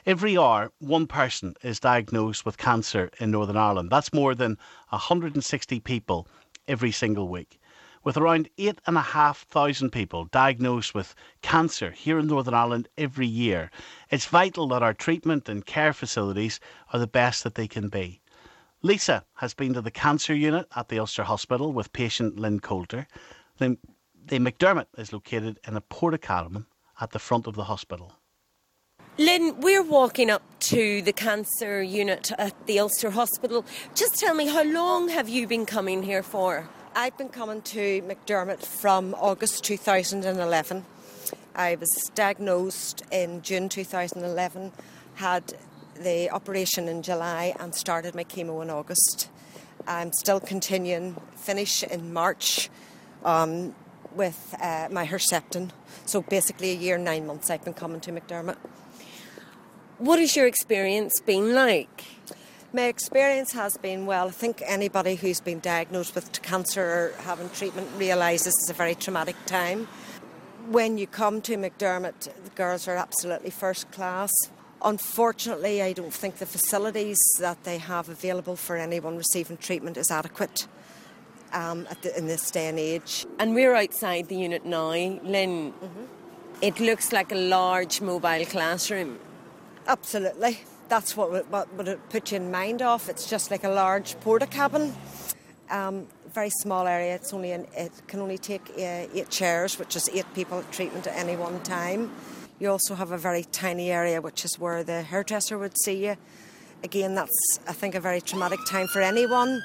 Every hour, one person is diagnosed with cancer in Northern Ireland. That's more than 160 people every single week. With around 8,500 people diagnosed with cancer here in Northern Ireland every year, it's vital that our treatment and care facilities are the best that they can be. Lisa has been to the cancer unit at the Ulster Hospital with patient Lynn Coulter. The McDermott is located in a Portakabin at the front of the hospital. Lynn, we're walking up to the cancer unit at the Ulster Hospital. Just tell me, how long have you been coming here for? I've been coming to McDermott from August 2011. I was diagnosed in June 2011, had the operation in July and started my chemo in August. I'm still continuing, finish in March with my Herceptin. So basically a year and 9 months I've been coming to McDermott. What has your experience been like? My experience has been, well, I think anybody who's been diagnosed with cancer or having treatment realises it's a very traumatic time. When you come to McDermott, the girls are absolutely first class. Unfortunately, I don't think the facilities that they have available for anyone receiving treatment is adequate in this day and age. And we're outside the unit now, Lynn. Mm-hmm. It looks like a large mobile classroom. Absolutely. That's what would it put you in mind of. It's just like a large Portakabin. Very small area. It can only take 8 chairs, which is 8 people at treatment at any one time. You also have a very tiny area, which is where the hairdresser would see you. Again, that's, I think, a very traumatic time for anyone.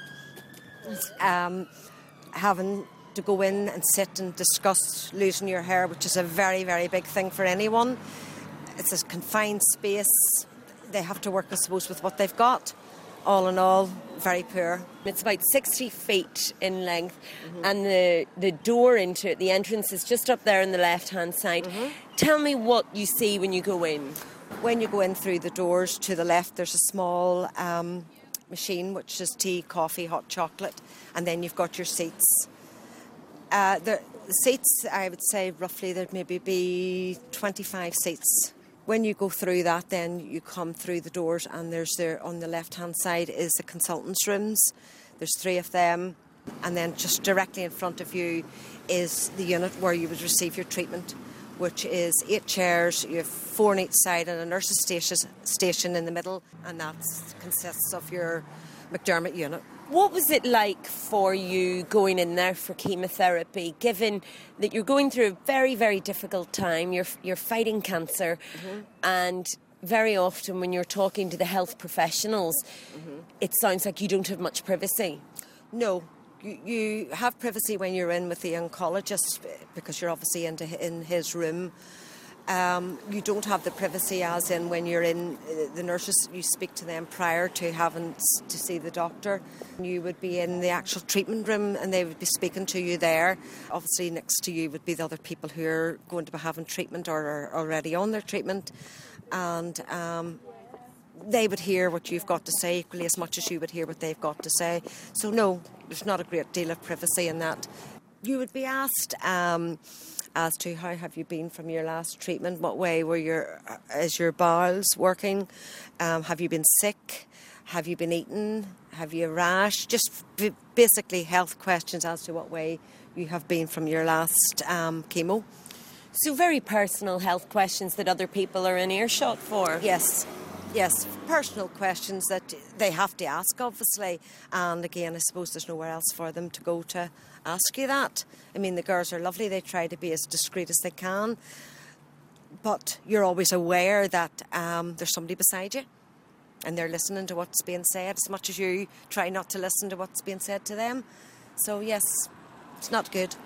Having to go in and sit and discuss losing your hair, which is a very, very big thing for anyone. It's a confined space. They have to work, I suppose, with what they've got. All in all, very poor. It's about 60 feet in length, and the door into it, the entrance, is just up there on the left-hand side. Mm-hmm. Tell me what you see when you go in. When you go in through the doors to the left, there's a small machine, which is tea, coffee, hot chocolate, and then you've got your seats. The seats, I would say roughly there'd maybe be 25 seats. When you go through that, then you come through the doors, and there's there on the left-hand side is the consultants' rooms. There's 3 of them, and then just directly in front of you is the unit where you would receive your treatment, which is 8 chairs. You have 4 on each side and a nurse's station in the middle, and that consists of your McDermott unit. What was it like for you going in there for chemotherapy, given that you're going through a very, very difficult time, you're fighting cancer, and very often when you're talking to the health professionals, it sounds like you don't have much privacy? No. You have privacy when you're in with the oncologist, because you're obviously in his room. You don't have the privacy as in when you're in the nurses, you speak to them prior to having to see the doctor. You would be in the actual treatment room and they would be speaking to you there. Obviously next to you would be the other people who are going to be having treatment or are already on their treatment, and they would hear what you've got to say equally as much as you would hear what they've got to say. So no, there's not a great deal of privacy in that. You would be asked as to how have you been from your last treatment, what way is your bowels working, have you been sick, have you been eating, have you a rash, just basically health questions as to what way you have been from your last chemo. So very personal health questions that other people are in earshot for. Yes, personal questions that they have to ask, obviously, and again, I suppose there's nowhere else for them to go to ask you that. I mean, the girls are lovely, they try to be as discreet as they can, but you're always aware that there's somebody beside you and they're listening to what's being said as much as you try not to listen to what's being said to them. So yes, it's not good.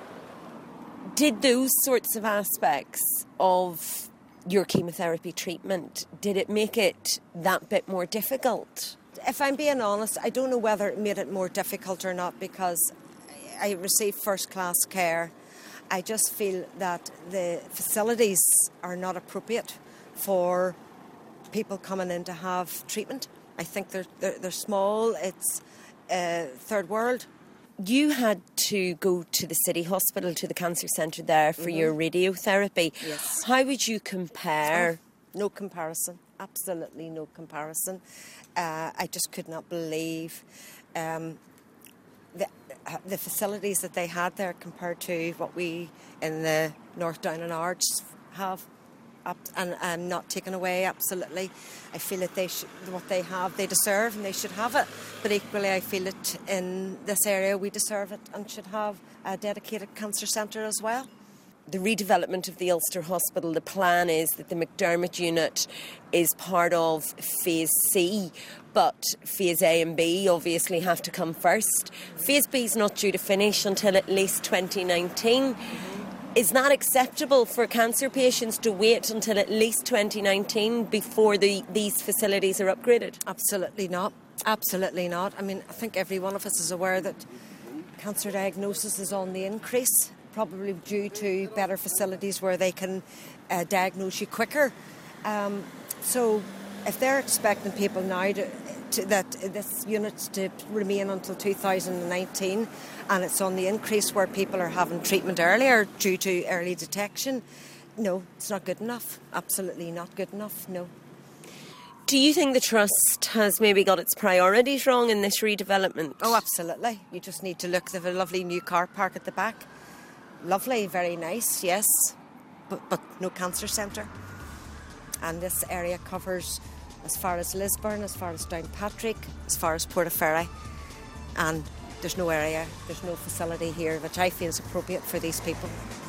Did those sorts of aspects of your chemotherapy treatment, did it make it that bit more difficult? If I'm being honest, I don't know whether it made it more difficult or not, because I received first-class care. I just feel that the facilities are not appropriate for people coming in to have treatment. I think they're small. It's third world. You had to go to the City Hospital, to the cancer centre there for your radiotherapy. Yes. How would you compare? No comparison. Absolutely no comparison. I just could not believe the facilities that they had there compared to what we in the North Down and Ards have. And not taken away, absolutely. I feel that what they have, they deserve, and they should have it. But equally, I feel that in this area, we deserve it and should have a dedicated cancer centre as well. The redevelopment of the Ulster Hospital, the plan is that the McDermott unit is part of Phase C, but Phase A and B obviously have to come first. Phase B is not due to finish until at least 2019. Is that acceptable for cancer patients to wait until at least 2019 before these facilities are upgraded? Absolutely not. Absolutely not. I mean, I think every one of us is aware that cancer diagnosis is on the increase, probably due to better facilities where they can diagnose you quicker. So if they're expecting people now that this unit to remain until 2019, and it's on the increase where people are having treatment earlier due to early detection, no, it's not good enough. Absolutely not good enough, no. Do you think the Trust has maybe got its priorities wrong in this redevelopment? Oh, absolutely. You just need to look. They have a lovely new car park at the back. Lovely, very nice, yes, but no cancer centre. And this area covers as far as Lisburn, as far as Downpatrick, as far as Portaferry. And there's no area, there's no facility here which I feel is appropriate for these people.